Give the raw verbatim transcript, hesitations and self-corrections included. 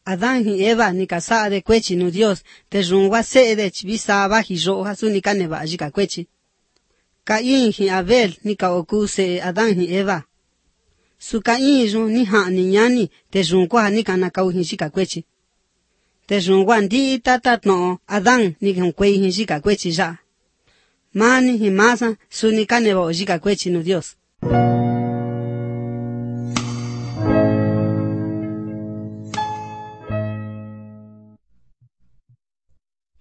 Adán y Eva ni casada de cuechi no Dios, te rungwa se de chibisa baji roja su ni caneva jika cuechi. Caín y Abel ni ka okuse Adán y Eva. Su Caín ru ni ha ni nyani te rungwa ni kana kau hi jika cuechi. Te rungwa ndi tatat no Adán ni kan kwe hi jika cuechi ja. Mani y masa su ni caneva jika cuechi no Dios.